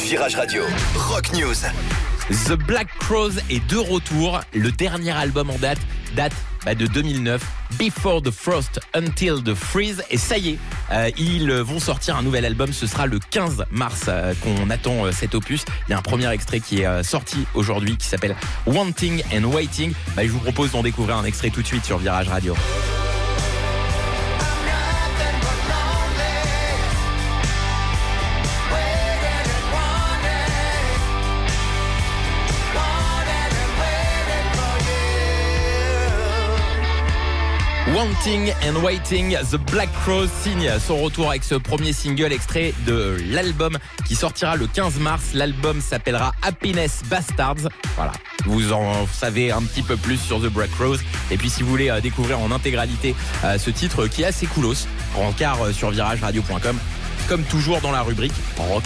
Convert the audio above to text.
Virage Radio, Rock News. The Black Crowes est de retour. Le dernier album en date de 2009, Before the Frost Until the Freeze. Et ça y est, ils vont sortir un nouvel album. Ce sera le 15 mars qu'on attend cet opus. Il y a un premier extrait qui est sorti aujourd'hui qui s'appelle Wanting and Waiting. Je vous propose d'en découvrir un extrait tout de suite sur Virage Radio. Wanting and Waiting, The Black Crowes signe son retour avec ce premier single extrait de l'album qui sortira le 15 mars. L'album s'appellera Happiness Bastards. Voilà, vous en savez un petit peu plus sur The Black Crowes. Et puis si vous voulez découvrir en intégralité ce titre qui est assez coolos, rencard sur virageradio.com, comme toujours dans la rubrique Rock